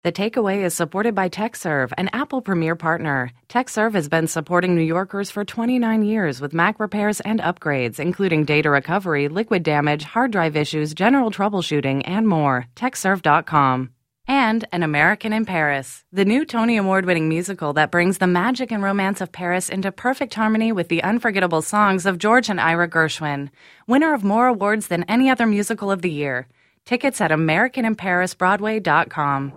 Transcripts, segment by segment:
The Takeaway is supported by TechServe, an Apple Premier partner. TechServe has been supporting New Yorkers for 29 years with Mac repairs and upgrades, including data recovery, liquid damage, hard drive issues, general troubleshooting, and more. TechServe.com. And An American in Paris, the new Tony Award-winning musical that brings the magic and romance of Paris into perfect harmony with the unforgettable songs of George and Ira Gershwin. Winner of more awards than any other musical of the year. Tickets at AmericanInParisBroadway.com.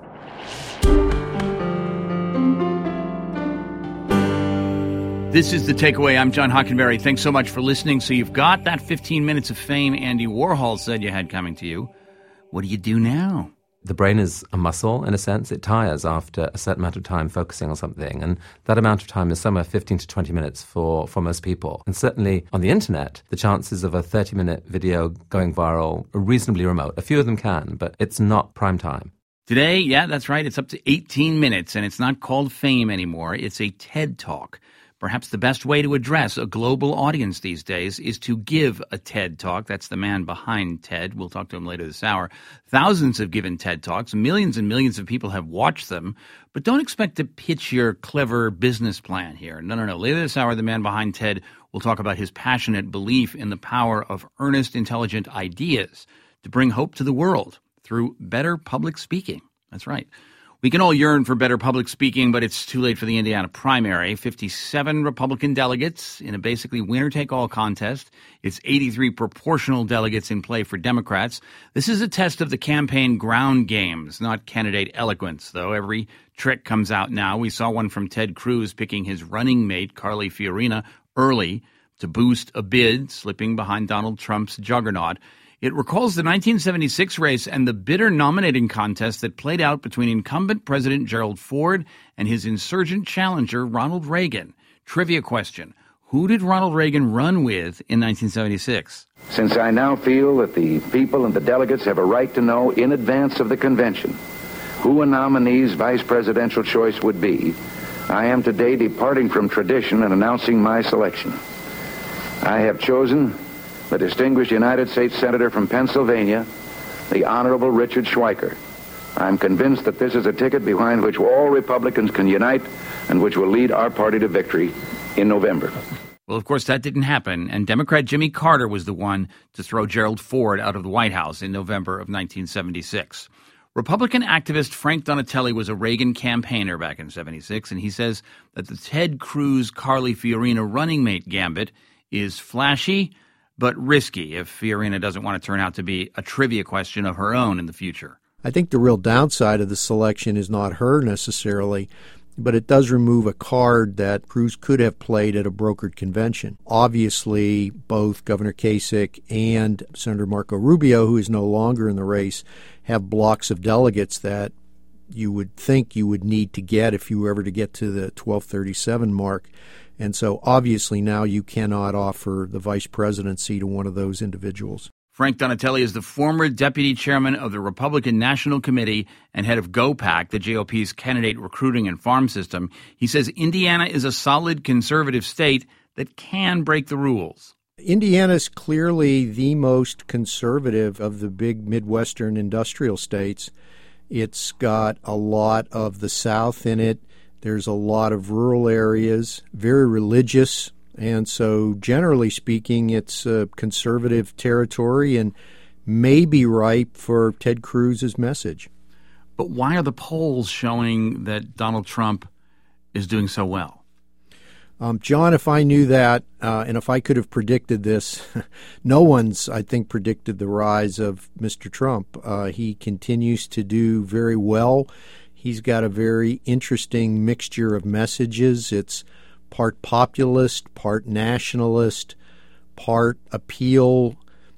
This is The Takeaway. I'm John Hockenberry. Thanks so much for listening. So you've got that 15 minutes of fame Andy Warhol said you had coming to you. What do you do now? The brain is a muscle, in a sense. It tires after a certain amount of time focusing on something. And that amount of time is somewhere 15 to 20 minutes for most people. And certainly on the internet, the chances of a 30-minute video going viral are reasonably remote. A few of them can, but it's not prime time. Today, yeah, that's right. It's up to 18 minutes, and it's not called fame anymore. It's a TED Talk. Perhaps the best way to address a global audience these days is to give a TED Talk. That's the man behind TED. We'll talk to him later this hour. Thousands have given TED Talks. Millions and millions of people have watched them. But don't expect to pitch your clever business plan here. No. Later this hour, the man behind TED will talk about his passionate belief in the power of earnest, intelligent ideas to bring hope to the world through better public speaking. That's right. We can all yearn for better public speaking, but it's too late for the Indiana primary. 57 Republican delegates in a basically winner-take-all contest. It's 83 proportional delegates in play for Democrats. This is a test of the campaign ground games, not candidate eloquence, though. Every trick comes out now. We saw one from Ted Cruz picking his running mate, Carly Fiorina, early to boost a bid, slipping behind Donald Trump's juggernaut. It recalls the 1976 race and the bitter nominating contest that played out between incumbent President Gerald Ford and his insurgent challenger, Ronald Reagan. Trivia question. Who did Ronald Reagan run with in 1976? Since I now feel that the people and the delegates have a right to know in advance of the convention who a nominee's vice presidential choice would be, I am today departing from tradition and announcing my selection. I have chosen the distinguished United States Senator from Pennsylvania, the Honorable Richard Schweiker. I'm convinced that this is a ticket behind which all Republicans can unite and which will lead our party to victory in November. Well, of course, that didn't happen, and Democrat Jimmy Carter was the one to throw Gerald Ford out of the White House in November of 1976. Republican activist Frank Donatelli was a Reagan campaigner back in 76, and he says that the Ted Cruz-Carly Fiorina running mate gambit is flashy but risky if Fiorina doesn't want to turn out to be a trivia question of her own in the future. I think the real downside of the selection is not her necessarily, but it does remove a card that Cruz could have played at a brokered convention. Obviously, both Governor Kasich and Senator Marco Rubio, who is no longer in the race, have blocks of delegates that you would think you would need to get if you were ever to get to the 1237 mark. And so obviously now you cannot offer the vice presidency to one of those individuals. Frank Donatelli is the former deputy chairman of the Republican National Committee and head of GOPAC, the GOP's candidate recruiting and farm system. He says Indiana is a solid conservative state that can break the rules. Indiana is clearly the most conservative of the big Midwestern industrial states. It's got a lot of the South in it. There's a lot of rural areas, very religious, and so generally speaking, it's a conservative territory and may be ripe for Ted Cruz's message. But why are the polls showing that Donald Trump is doing so well? John, if I knew that, and if I could have predicted this, no one's, I think, predicted the rise of Mr. Trump. He continues to do very well. He's got a very interesting mixture of messages. It's part populist, part nationalist, part appeal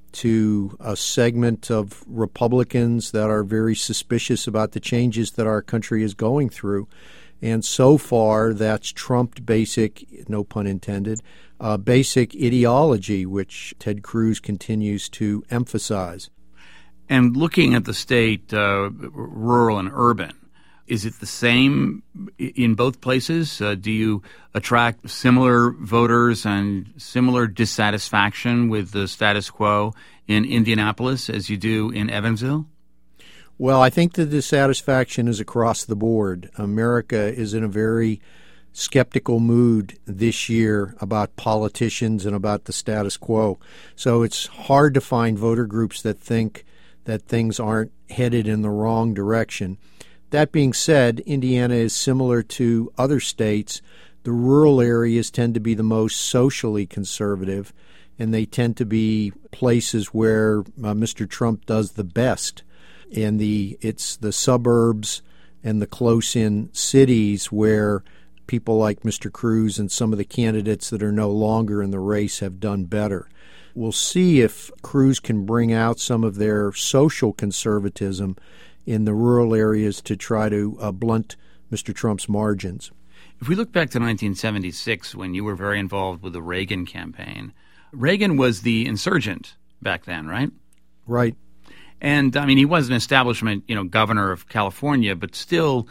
to a segment of Republicans that are very suspicious about the changes that our country is going through. And so far, that's trumped basic, no pun intended, basic ideology, which Ted Cruz continues to emphasize. And looking at the state, rural and urban, is it the same in both places? Do you attract similar voters and similar dissatisfaction with the status quo in Indianapolis as you do in Evansville? Well, I think the dissatisfaction is across the board. America is in a very skeptical mood this year about politicians and about the status quo. So it's hard to find voter groups that think that things aren't headed in the wrong direction. That being said, Indiana is similar to other states. The rural areas tend to be the most socially conservative, and they tend to be places where Mr. Trump does the best. And it's the suburbs and the close-in cities where people like Mr. Cruz and some of the candidates that are no longer in the race have done better. We'll see if Cruz can bring out some of their social conservatism in the rural areas to try to blunt Mr. Trump's margins. If we look back to 1976, when you were very involved with the Reagan campaign, Reagan was the insurgent back then, right? Right. And, I mean, he was an establishment, governor of California, but still,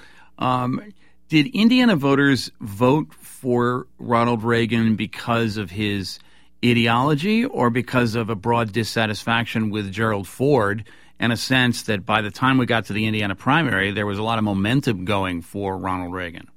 did Indiana voters vote for Ronald Reagan because of his ideology or because of a broad dissatisfaction with Gerald Ford and a sense that by the time we got to the Indiana primary, there was a lot of momentum going for Ronald Reagan?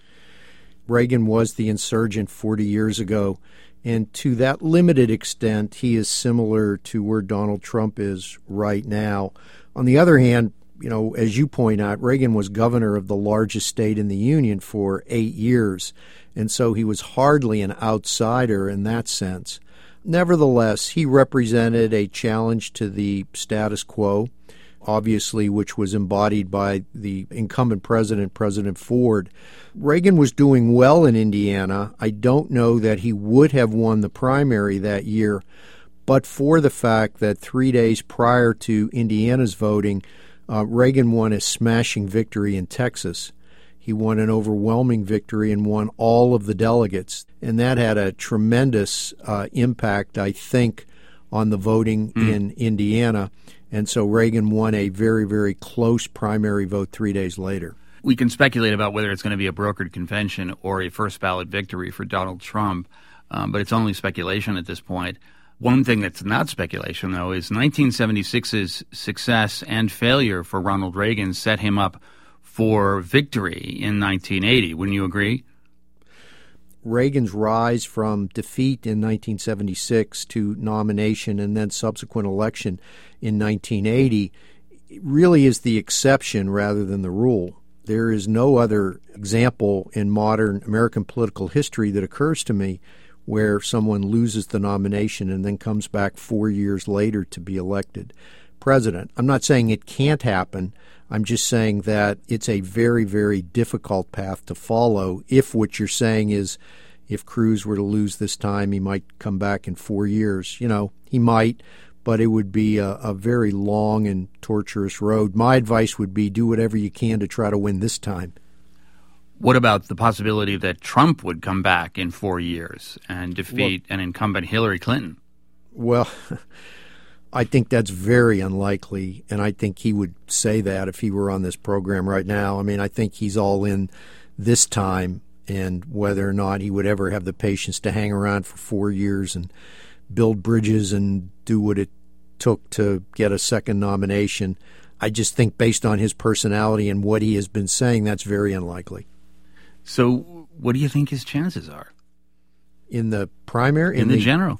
Reagan was the insurgent 40 years ago, and to that limited extent, he is similar to where Donald Trump is right now. On the other hand, as you point out, Reagan was governor of the largest state in the Union for 8 years, and so he was hardly an outsider in that sense. Nevertheless, he represented a challenge to the status quo, obviously, which was embodied by the incumbent president, President Ford. Reagan was doing well in Indiana. I don't know that he would have won the primary that year, but for the fact that 3 days prior to Indiana's voting, Reagan won a smashing victory in Texas. He won an overwhelming victory and won all of the delegates, and that had a tremendous impact, I think, on the voting in Indiana. And so Reagan won a very, very close primary vote 3 days later. We can speculate about whether it's going to be a brokered convention or a first ballot victory for Donald Trump, but it's only speculation at this point. One thing that's not speculation, though, is 1976's success and failure for Ronald Reagan set him up for victory in 1980. Wouldn't you agree? Reagan's rise from defeat in 1976 to nomination and then subsequent election in 1980 really is the exception rather than the rule. There is no other example in modern American political history that occurs to me where someone loses the nomination and then comes back 4 years later to be elected president. I'm not saying it can't happen. I'm just saying that it's a very, very difficult path to follow if what you're saying is if Cruz were to lose this time, he might come back in 4 years. He might, but it would be a very long and torturous road. My advice would be do whatever you can to try to win this time. What about the possibility that Trump would come back in 4 years and defeat an incumbent Hillary Clinton? Well, I think that's very unlikely, and I think he would say that if he were on this program right now. I mean, I think he's all in this time, and whether or not he would ever have the patience to hang around for 4 years and build bridges and do what it took to get a second nomination, I just think based on his personality and what he has been saying, that's very unlikely. So what do you think his chances are? In the primary? In the general?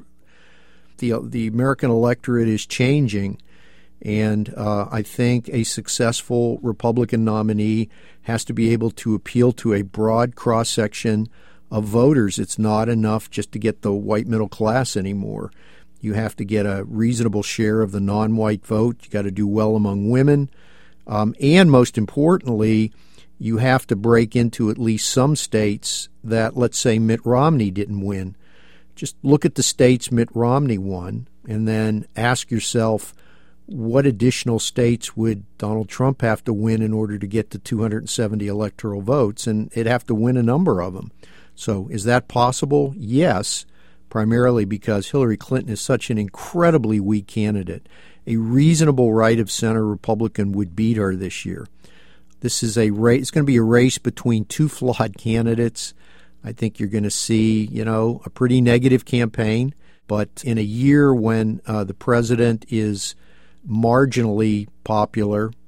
The American electorate is changing, and I think a successful Republican nominee has to be able to appeal to a broad cross-section of voters. It's not enough just to get the white middle class anymore. You have to get a reasonable share of the non-white vote. You got to do well among women. And most importantly, you have to break into at least some states that, let's say, Mitt Romney didn't win. Just look at the states Mitt Romney won and then ask yourself, what additional states would Donald Trump have to win in order to get to 270 electoral votes? And it'd have to win a number of them. So is that possible? Yes, primarily because Hillary Clinton is such an incredibly weak candidate. A reasonable right-of-center Republican would beat her this year. This is a race. It's going to be a race between two flawed candidates. I think you're going to see, a pretty negative campaign. But in a year when the president is marginally popular,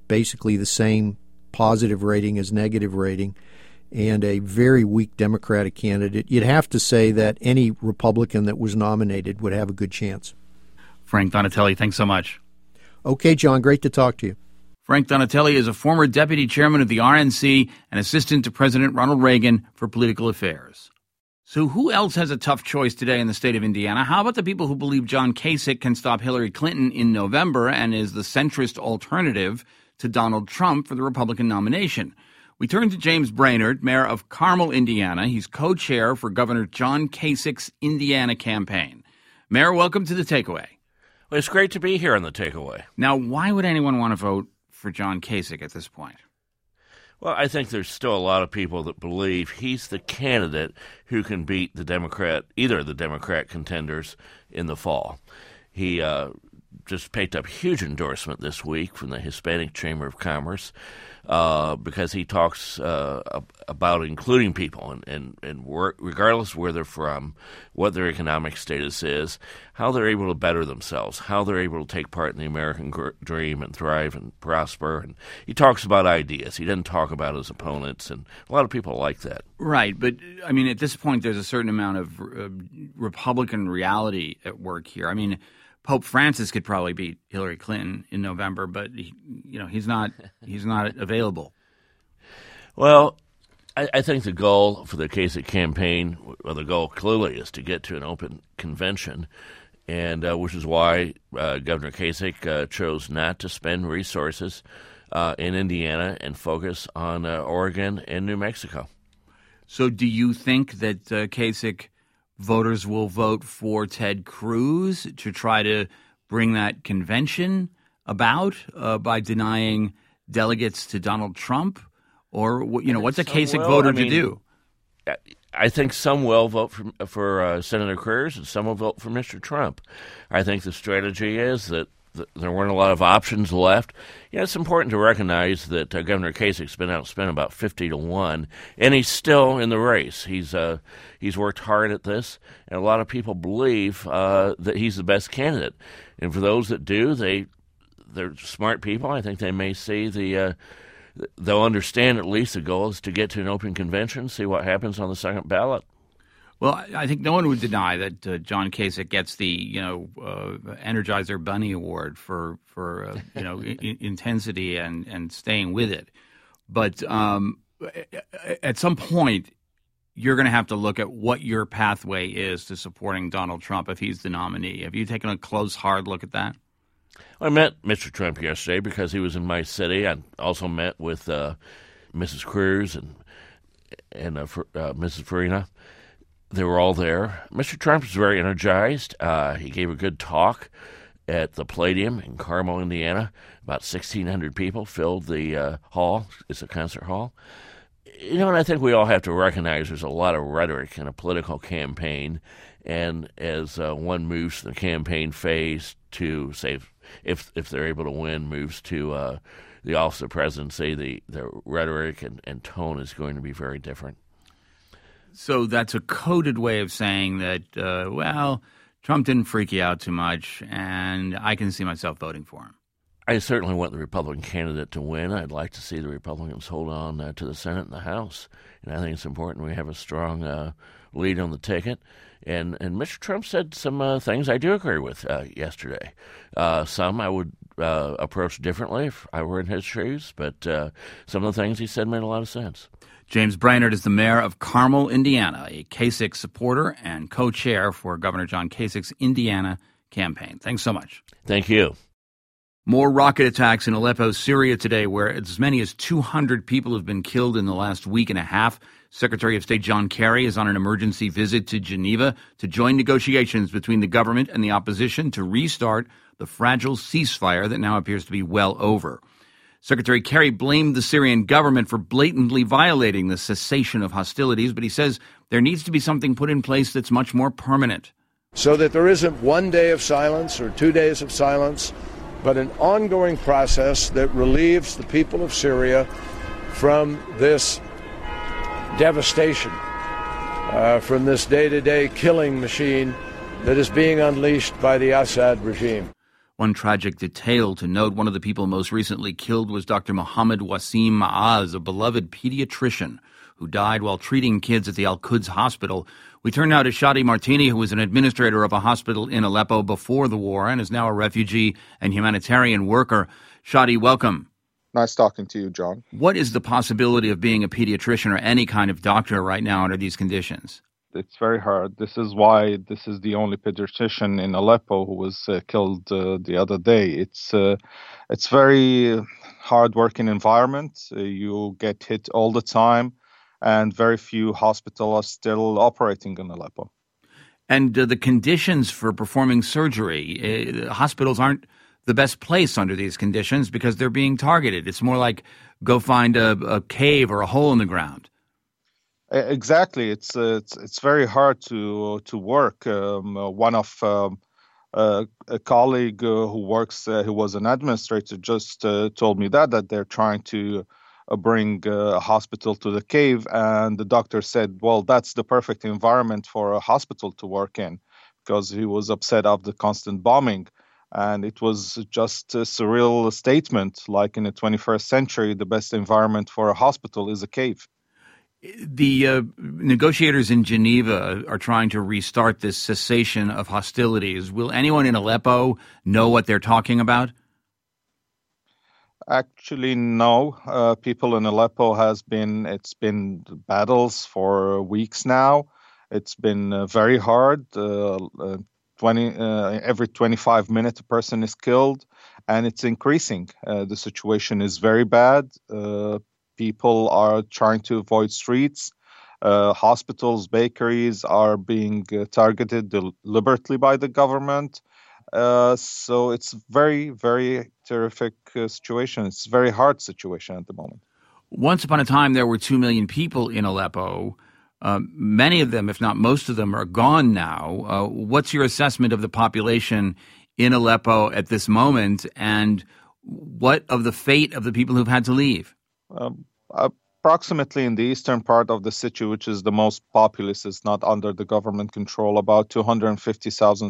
basically the same positive rating as negative rating, and a very weak Democratic candidate, you'd have to say that any Republican that was nominated would have a good chance. Frank Donatelli, thanks so much. Okay, John, great to talk to you. Frank Donatelli is a former deputy chairman of the RNC and assistant to President Ronald Reagan for political affairs. So who else has a tough choice today in the state of Indiana? How about the people who believe John Kasich can stop Hillary Clinton in November and is the centrist alternative to Donald Trump for the Republican nomination? We turn to James Brainerd, mayor of Carmel, Indiana. He's co-chair for Governor John Kasich's Indiana campaign. Mayor, welcome to The Takeaway. Well, it's great to be here on The Takeaway. Now, why would anyone want to vote for John Kasich at this point? Well, I think there's still a lot of people that believe he's the candidate who can beat either of the Democrat contenders in the fall. He just picked up huge endorsement this week from the Hispanic Chamber of Commerce because he talks about including people and work, regardless of where they're from, what their economic status is, how they're able to better themselves, how they're able to take part in the American dream and thrive and prosper. And he talks about ideas. He doesn't talk about his opponents, and a lot of people like that. Right, but I mean, at this point, there's a certain amount of Republican reality at work here. I mean, Pope Francis could probably beat Hillary Clinton in November, but he's not available. Well, I think the goal for the Kasich campaign, well, the goal clearly is to get to an open convention, and which is why Governor Kasich chose not to spend resources in Indiana and focus on Oregon and New Mexico. So, do you think that Kasich voters will vote for Ted Cruz to try to bring that convention about by denying delegates to Donald Trump? Or, what's a Kasich voter to do? I think some will vote for Senator Cruz and some will vote for Mr. Trump. I think the strategy is that there weren't a lot of options left. It's important to recognize that Governor Kasich's been outspent about 50-1, and he's still in the race. He's worked hard at this, and a lot of people believe that he's the best candidate. And for those that do, they're smart people. I think they may see they'll understand at least the goal is to get to an open convention, see what happens on the second ballot. Well, I think no one would deny that John Kasich gets the Energizer Bunny Award for intensity and staying with it. But at some point, you're going to have to look at what your pathway is to supporting Donald Trump if he's the nominee. Have you taken a close, hard look at that? I met Mr. Trump yesterday because he was in my city. I also met with Mrs. Cruz and Mrs. Farina. They were all there. Mr. Trump is very energized. He gave a good talk at the Palladium in Carmel, Indiana. About 1,600 people filled the hall. It's a concert hall. And I think we all have to recognize there's a lot of rhetoric in a political campaign. And as one moves to the campaign phase to, say, if they're able to win, moves to the office of presidency, the rhetoric and tone is going to be very different. So that's a coded way of saying that, Trump didn't freak you out too much, and I can see myself voting for him. I certainly want the Republican candidate to win. I'd like to see the Republicans hold on to the Senate and the House. And I think it's important we have a strong lead on the ticket. And Mr. Trump said some things I do agree with yesterday. Some I would approach differently if I were in his shoes, but some of the things he said made a lot of sense. James Brainerd is the mayor of Carmel, Indiana, a Kasich supporter and co-chair for Governor John Kasich's Indiana campaign. Thanks so much. Thank you. More rocket attacks in Aleppo, Syria today, where as many as 200 people have been killed in the last week and a half. Secretary of State John Kerry is on an emergency visit to Geneva to join negotiations between the government and the opposition to restart the fragile ceasefire that now appears to be well over. Secretary Kerry blamed the Syrian government for blatantly violating the cessation of hostilities, but he says there needs to be something put in place that's much more permanent. So that there isn't 1 day of silence or 2 days of silence, but an ongoing process that relieves the people of Syria from this devastation, from this day-to-day killing machine that is being unleashed by the Assad regime. One tragic detail to note, one of the people most recently killed was Dr. Mohammed Wasim Maaz, a beloved pediatrician who died while treating kids at the Al-Quds hospital. We turn now to Shadi Martini, who was an administrator of a hospital in Aleppo before the war and is now a refugee and humanitarian worker. Shadi, welcome. Nice talking to you, John. What is the possibility of being a pediatrician or any kind of doctor right now under these conditions? It's very hard. This is why this is the only pediatrician in Aleppo who was killed the other day. It's very hard working environment. You get hit all the time, and very few hospitals are still operating in Aleppo. And the conditions for performing surgery, hospitals aren't the best place under these conditions because they're being targeted. It's more like go find a cave or a hole in the ground. Exactly, it's very hard to work. One of a colleague who was an administrator, just told me that they're trying to bring a hospital to the cave, and the doctor said, "Well, that's the perfect environment for a hospital to work in," because he was upset of the constant bombing. And it was just a surreal statement, like in the 21st century, the best environment for a hospital is a cave. The negotiators in Geneva are trying to restart this cessation of hostilities. Will anyone in Aleppo know what they're talking about? Actually, no. People in Aleppo it's been battles for weeks now. It's been very hard. Every 25 minutes a person is killed, and it's increasing. The situation is very bad. People are trying to avoid streets. Hospitals, bakeries are being targeted deliberately by the government. So it's very, very terrific situation. It's a very hard situation at the moment. Once upon a time, there were 2 million people in Aleppo. Many of them, if not most of them, are gone now. What's your assessment of the population in Aleppo at this moment, and what of the fate of the people who've had to leave? Approximately in the eastern part of the city, which is the most populous, is not under the government control, about 250,000,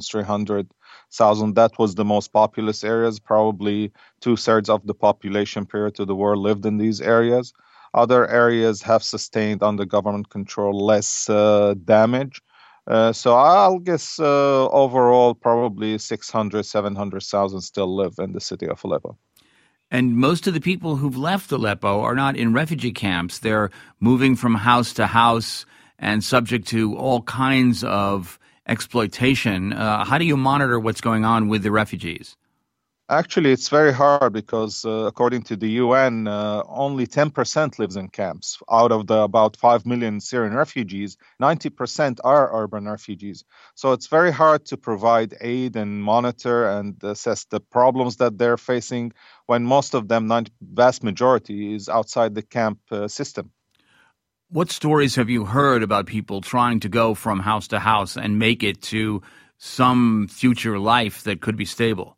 300,000. That was the most populous areas. Probably 2/3 of the population prior to the war lived in these areas. Other areas have sustained under government control less damage. So I'll guess overall probably 600, 700,000 still live in the city of Aleppo. And most of the people who've left Aleppo are not in refugee camps. They're moving from house to house and subject to all kinds of exploitation. How do you monitor what's going on with the refugees? Actually, it's very hard because according to the UN, only 10% lives in camps. Out of the about 5 million Syrian refugees, 90% are urban refugees. So it's very hard to provide aid and monitor and assess the problems that they're facing when most of them, vast majority, is outside the camp system. What stories have you heard about people trying to go from house to house and make it to some future life that could be stable?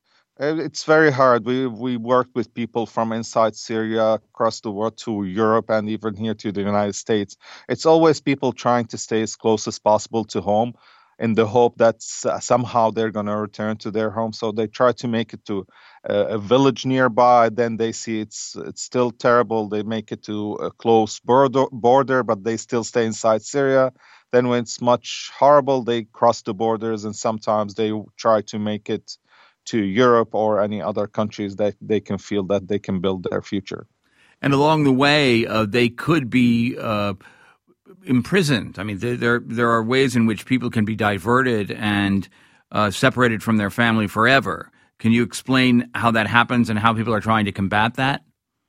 It's very hard. We worked with people from inside Syria, across the world to Europe, and even here to the United States. It's always people trying to stay as close as possible to home in the hope that somehow they're going to return to their home. So they try to make it to a village nearby. Then they see it's still terrible. They make it to a close border, but they still stay inside Syria. Then when it's much horrible, they cross the borders, and sometimes they try to make it to Europe or any other countries that they can feel that they can build their future. And along the way, they could be imprisoned. I mean, there are ways in which people can be diverted and separated from their family forever. Can you explain how that happens and how people are trying to combat that?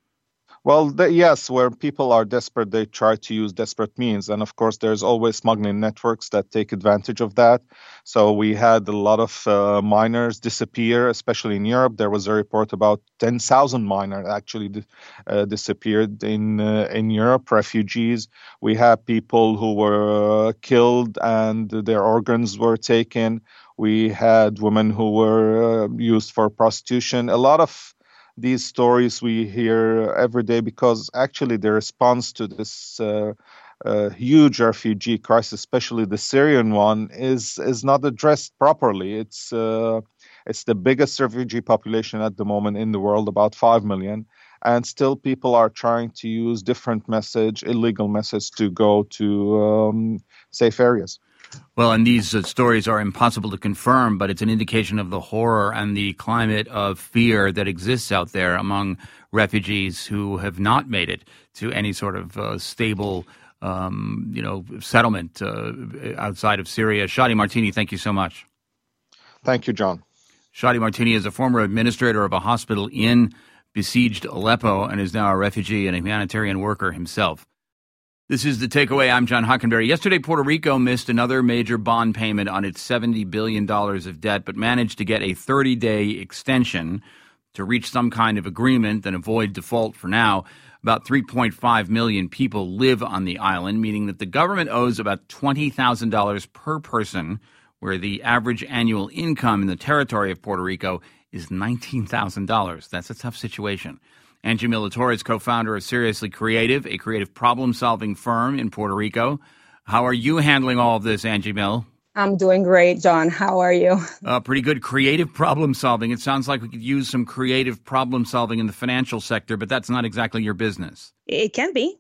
Well, yes, where people are desperate, they try to use desperate means. And of course, there's always smuggling networks that take advantage of that. So we had a lot of miners disappear, especially in Europe. There was a report about 10,000 miners actually disappeared in Europe, refugees. We had people who were killed and their organs were taken. We had women who were used for prostitution. A lot of these stories we hear every day because actually the response to this huge refugee crisis, especially the Syrian one, is not addressed properly. It's the biggest refugee population at the moment in the world, about 5 million. And still people are trying to use different illegal methods to go to safe areas. Well, and these stories are impossible to confirm, but it's an indication of the horror and the climate of fear that exists out there among refugees who have not made it to any sort of stable, settlement outside of Syria. Shadi Martini, thank you so much. Thank you, John. Shadi Martini is a former administrator of a hospital in besieged Aleppo and is now a refugee and a humanitarian worker himself. This is The Takeaway. I'm John Hockenberry. Yesterday, Puerto Rico missed another major bond payment on its $70 billion of debt, but managed to get a 30-day extension to reach some kind of agreement and avoid default for now. About 3.5 million people live on the island, meaning that the government owes about $20,000 per person, where the average annual income in the territory of Puerto Rico is $19,000. That's a tough situation. Angie Militore is co-founder of Seriously Creative, a creative problem-solving firm in Puerto Rico. How are you handling all of this, Angie Mill? I'm doing great, John. How are you? Pretty good. Creative problem-solving. It sounds like we could use some creative problem-solving in the financial sector, but that's not exactly your business. It can be.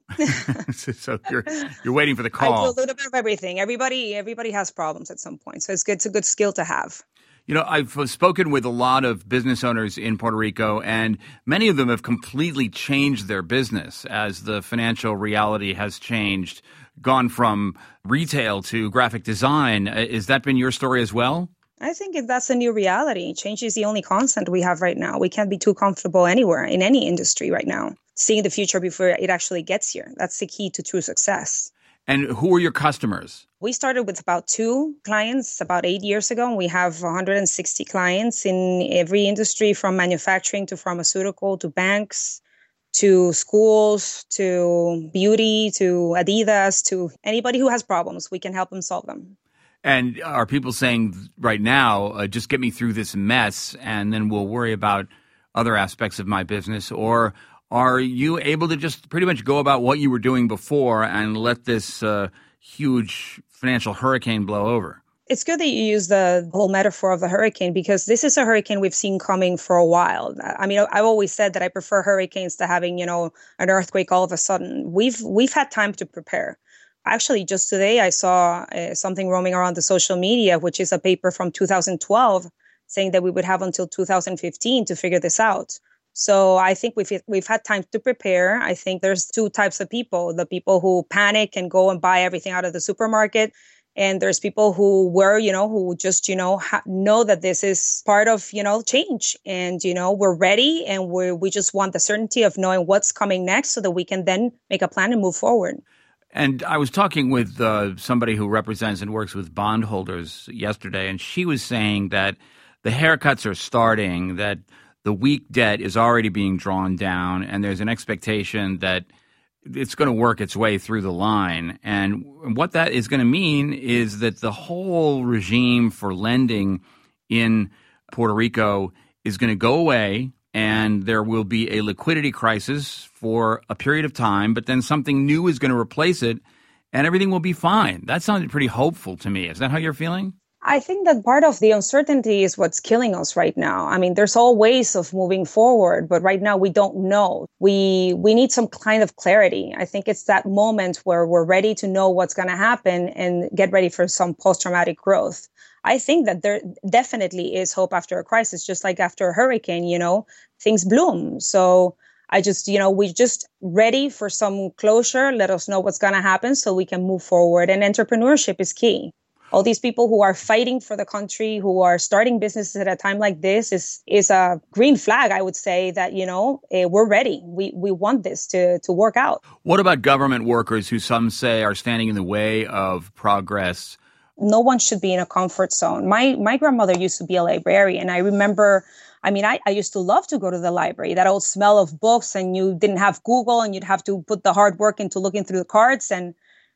So you're waiting for the call. I do a little bit of everything. Everybody has problems at some point, so it's a good skill to have. You know, I've spoken with a lot of business owners in Puerto Rico, and many of them have completely changed their business as the financial reality has changed, gone from retail to graphic design. Has that been your story as well? I think that's a new reality. Change is the only constant we have right now. We can't be too comfortable anywhere in any industry right now. Seeing the future before it actually gets here. That's the key to true success. And who are your customers? We started with about 2 clients about 8 years ago, and we have 160 clients in every industry, from manufacturing to pharmaceutical to banks to schools to beauty to Adidas to anybody who has problems. We can help them solve them. And are people saying right now, just get me through this mess and then we'll worry about other aspects of my business? Or are you able to just pretty much go about what you were doing before and let this huge financial hurricane blow over? It's good that you use the whole metaphor of the hurricane, because this is a hurricane we've seen coming for a while. I mean, I've always said that I prefer hurricanes to having, an earthquake all of a sudden. We've had time to prepare. Actually, just today, I saw something roaming around the social media, which is a paper from 2012 saying that we would have until 2015 to figure this out. So I think we've had time to prepare. I think there's 2 types of people: the people who panic and go and buy everything out of the supermarket, and there's people who who just know that this is part of change, and we're ready, and we just want the certainty of knowing what's coming next, so that we can then make a plan and move forward. And I was talking with somebody who represents and works with bondholders yesterday, and she was saying that the haircuts are starting, that the weak debt is already being drawn down, and there's an expectation that it's going to work its way through the line. And what that is going to mean is that the whole regime for lending in Puerto Rico is going to go away, and there will be a liquidity crisis for a period of time, but then something new is going to replace it, and everything will be fine. That sounded pretty hopeful to me. Is that how you're feeling? I think that part of the uncertainty is what's killing us right now. I mean, there's all ways of moving forward, but right now we don't know. We need some kind of clarity. I think it's that moment where we're ready to know what's going to happen and get ready for some post-traumatic growth. I think that there definitely is hope after a crisis, just like after a hurricane, things bloom. So I just, we're just ready for some closure. Let us know what's going to happen so we can move forward. And entrepreneurship is key. All these people who are fighting for the country, who are starting businesses at a time like this is a green flag, I would say, that, we're ready. We want this to work out. What about government workers who some say are standing in the way of progress? No one should be in a comfort zone. My grandmother used to be a librarian. I remember, I used to love to go to the library, that old smell of books, and you didn't have Google and you'd have to put the hard work into looking through the cards. And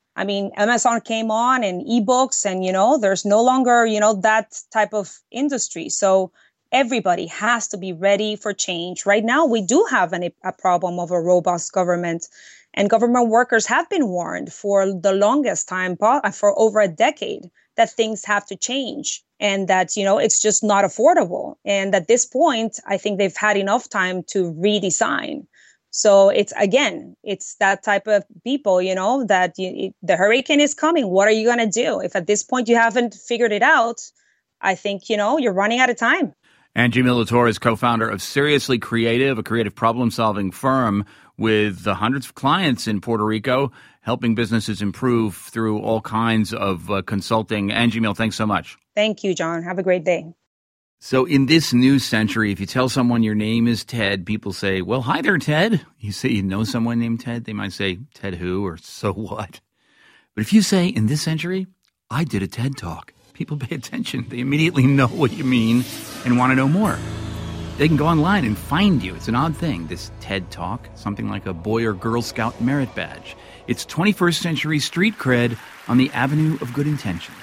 Amazon came on and ebooks, and, there's no longer, that type of industry. So everybody has to be ready for change. Right now, we do have a problem of a robust government, and government workers have been warned for the longest time, for over a decade, that things have to change and that, you know, it's just not affordable. And at this point, I think they've had enough time to redesign. So it's that type of people, you know, that the hurricane is coming. What are you going to do? If at this point you haven't figured it out, I think, you know, you're running out of time. Angie Militore is co-founder of Seriously Creative, a creative problem-solving firm with hundreds of clients in Puerto Rico, helping businesses improve through all kinds of consulting. Angie Mill, thanks so much. Thank you, John. Have a great day. So in this new century, if you tell someone your name is Ted, people say, well, hi there, Ted. You say you know someone named Ted, they might say, Ted who, or so what? But if you say, in this century, I did a TED Talk, people pay attention. They immediately know what you mean and want to know more. They can go online and find you. It's an odd thing, this TED Talk, something like a Boy or Girl Scout merit badge. It's 21st century street cred on the avenue of good intentions.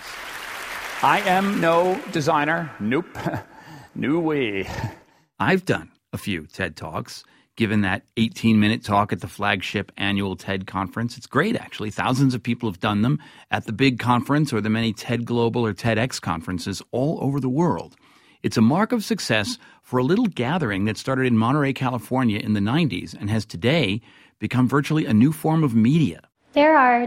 I am no designer. Nope. No way. I've done a few TED Talks, given that 18-minute talk at the flagship annual TED conference. It's great, actually. Thousands of people have done them at the big conference or the many TED Global or TEDx conferences all over the world. It's a mark of success for a little gathering that started in Monterey, California in the 90s and has today become virtually a new form of media. There are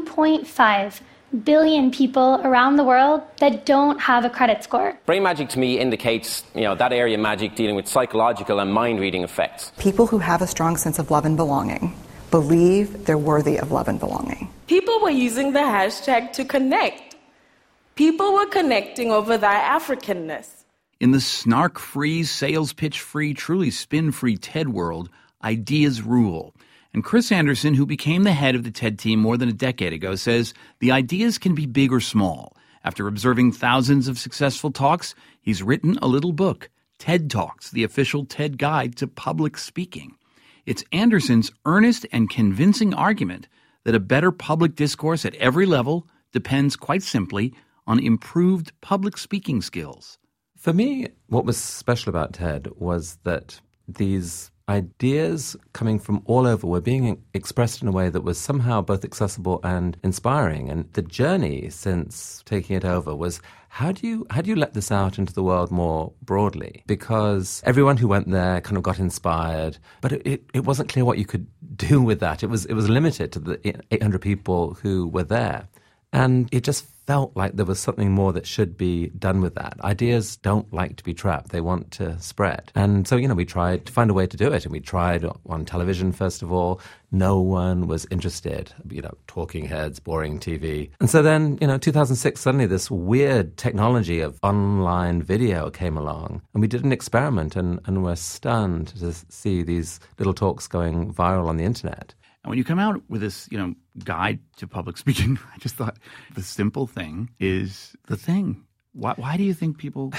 2.5 billion people around the world that don't have a credit score. Brain magic to me indicates, that area of magic dealing with psychological and mind-reading effects. People who have a strong sense of love and belonging believe they're worthy of love and belonging. People were using the hashtag to connect. People were connecting over their Africanness. In the snark-free, sales pitch-free, truly spin-free TED world, ideas rule. And Chris Anderson, who became the head of the TED team more than a decade ago, says the ideas can be big or small. After observing thousands of successful talks, he's written a little book, TED Talks, the official TED guide to public speaking. It's Anderson's earnest and convincing argument that a better public discourse at every level depends, quite simply, on improved public speaking skills. For me, what was special about TED was that these ideas coming from all over were being expressed in a way that was somehow both accessible and inspiring. And the journey since taking it over was, how do you let this out into the world more broadly? Because everyone who went there kind of got inspired, but it wasn't clear what you could do with that. It was limited to the 800 people who were there. And it just felt like there was something more that should be done with that. Ideas don't like to be trapped. They want to spread. And so, we tried to find a way to do it. And we tried on television, first of all. No one was interested. Talking heads, boring TV. And so then, 2006, suddenly this weird technology of online video came along. And we did an experiment and were stunned to see these little talks going viral on the internet. And when you come out with this, guide to public speaking, I just thought the simple thing is the thing. Why do you think people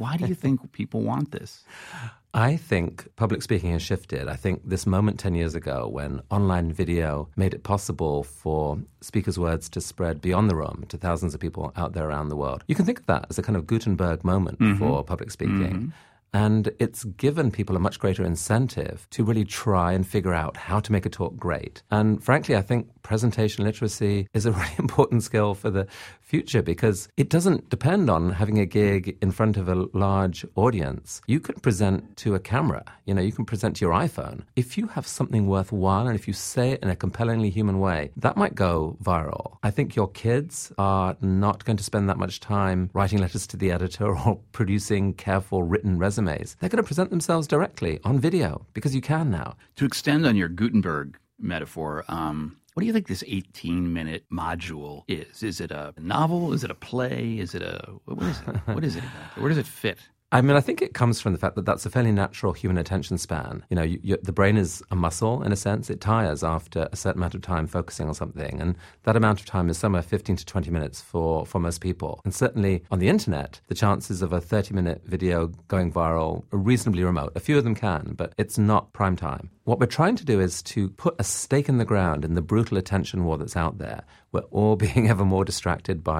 want this? I think public speaking has shifted. I think this moment 10 years ago when online video made it possible for speakers' words to spread beyond the room to thousands of people out there around the world. You can think of that as a kind of Gutenberg moment for public speaking. Mm-hmm. And it's given people a much greater incentive to really try and figure out how to make a talk great. And frankly, I think presentation literacy is a really important skill for the future because it doesn't depend on having a gig in front of a large audience. You can present to a camera, you can present to your iPhone. If you have something worthwhile and if you say it in a compellingly human way, that might go viral. I think your kids are not going to spend that much time writing letters to the editor or producing careful written resumes. They're going to present themselves directly on video because you can now. To extend on your Gutenberg metaphor, what do you think this 18-minute module is? Is it a novel? Is it a play? Is it what is it? What is it exactly? Where does it fit? I mean, I think it comes from the fact that that's a fairly natural human attention span. The brain is a muscle, in a sense. It tires after a certain amount of time focusing on something. And that amount of time is somewhere 15 to 20 minutes for most people. And certainly on the internet, the chances of a 30-minute video going viral are reasonably remote. A few of them can, but it's not prime time. What we're trying to do is to put a stake in the ground in the brutal attention war that's out there. We're all being ever more distracted by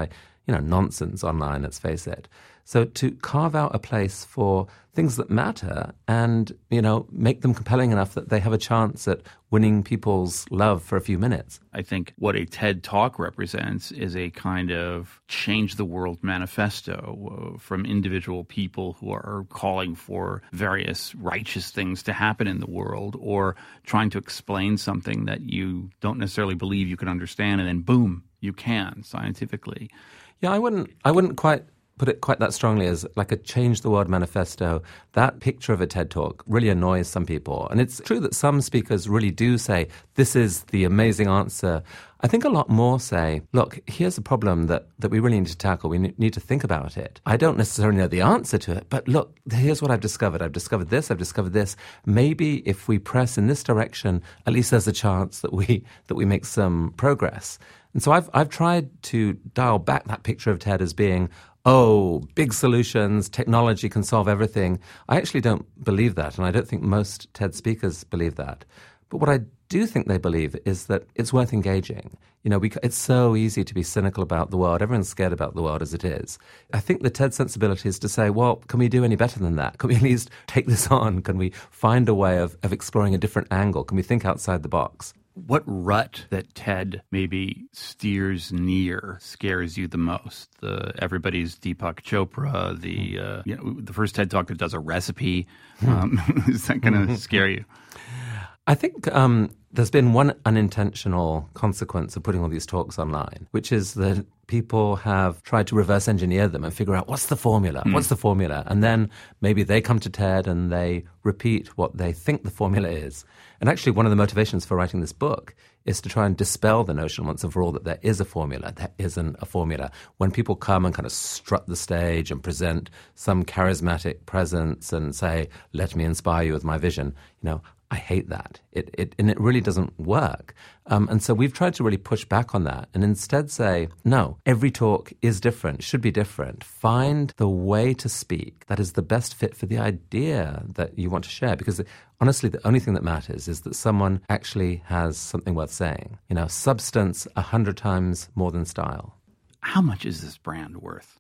nonsense online, let's face it. So to carve out a place for things that matter and, make them compelling enough that they have a chance at winning people's love for a few minutes. I think what a TED Talk represents is a kind of change the world manifesto from individual people who are calling for various righteous things to happen in the world or trying to explain something that you don't necessarily believe you can understand, and then boom, you can scientifically. Yeah, I wouldn't quite put it quite that strongly as like a change the world manifesto. That picture of a TED Talk really annoys some people. And it's true that some speakers really do say, this is the amazing answer. I think a lot more say, look, here's a problem that we really need to tackle. We need to think about it. I don't necessarily know the answer to it, but look, here's what I've discovered. I've discovered this. Maybe if we press in this direction, at least there's a chance that we make some progress. And so I've tried to dial back that picture of TED as being, big solutions, technology can solve everything. I actually don't believe that, and I don't think most TED speakers believe that. But what I do think they believe is that it's worth engaging. It's so easy to be cynical about the world. Everyone's scared about the world as it is. I think the TED sensibility is to say, well, can we do any better than that? Can we at least take this on? Can we find a way of exploring a different angle? Can we think outside the box? What rut that TED maybe steers near scares you the most? Everybody's Deepak Chopra, the first TED Talk that does a recipe. Is that going to scare you? I think there's been one unintentional consequence of putting all these talks online, which is that people have tried to reverse engineer them and figure out what's the formula, and then maybe they come to TED and they repeat what they think the formula is. And actually one of the motivations for writing this book is to try and dispel the notion once and for all that there is a formula. There isn't a formula. When people come and kind of strut the stage and present some charismatic presence and say, let me inspire you with my vision, I hate that. It really doesn't work. And so we've tried to really push back on that and instead say, no, every talk is different, should be different. Find the way to speak that is the best fit for the idea that you want to share. Because honestly, the only thing that matters is that someone actually has something worth saying. Substance 100 times more than style. How much is this brand worth?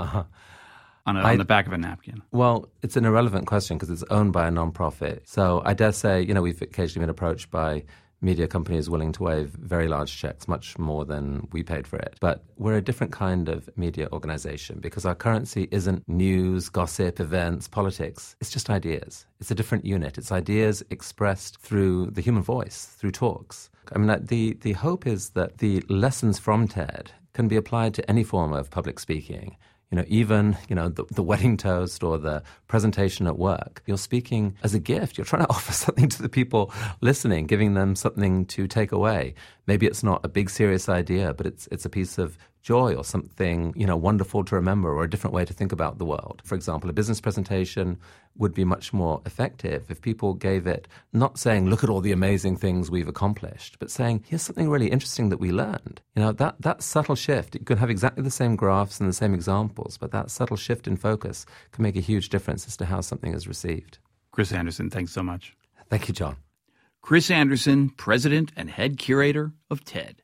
On the back of a napkin? Well, it's an irrelevant question because it's owned by a nonprofit. So I dare say, we've occasionally been approached by media companies willing to waive very large checks, much more than we paid for it. But we're a different kind of media organization because our currency isn't news, gossip, events, politics. It's just ideas. It's a different unit. It's ideas expressed through the human voice, through talks. I mean, the hope is that the lessons from TED can be applied to any form of public speaking. Even the wedding toast or the presentation at work. You're speaking as a gift. You're trying to offer something to the people listening, giving them something to take away. Maybe it's not a big, serious idea, but it's a piece of joy or something, wonderful to remember or a different way to think about the world. For example, a business presentation would be much more effective if people gave it not saying, look at all the amazing things we've accomplished, but saying, here's something really interesting that we learned. That subtle shift, you can have exactly the same graphs and the same examples, but that subtle shift in focus can make a huge difference as to how something is received. Chris Anderson, thanks so much. Thank you, John. Chris Anderson, president and head curator of TED.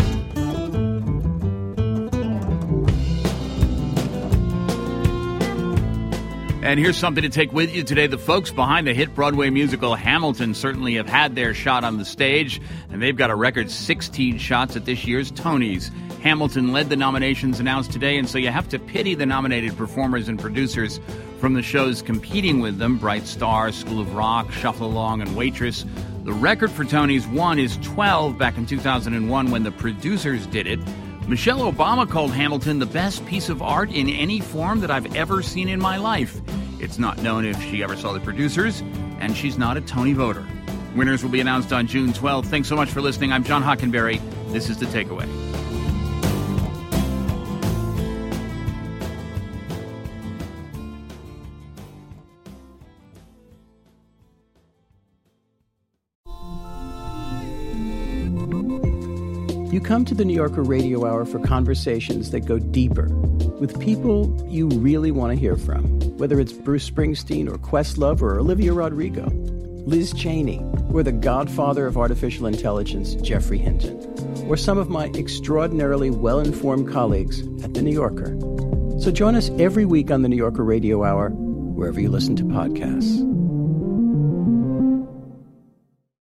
And here's something to take with you today. The folks behind the hit Broadway musical Hamilton certainly have had their shot on the stage, and they've got a record 16 shots at this year's Tonys. Hamilton led the nominations announced today, and so you have to pity the nominated performers and producers from the shows competing with them, Bright Star, School of Rock, Shuffle Along, and Waitress. The record for Tonys won is 12 back in 2001 when the producers did it. Michelle Obama called Hamilton the best piece of art in any form that I've ever seen in my life. It's not known if she ever saw the producers, and she's not a Tony voter. Winners will be announced on June 12th. Thanks so much for listening. I'm John Hockenberry. This is The Takeaway. You come to the New Yorker Radio Hour for conversations that go deeper with people you really want to hear from, whether it's Bruce Springsteen or Questlove or Olivia Rodrigo, Liz Cheney, or the godfather of artificial intelligence, Geoffrey Hinton. or some of my extraordinarily well-informed colleagues at The New Yorker. So join us every week on The New Yorker Radio Hour, wherever you listen to podcasts.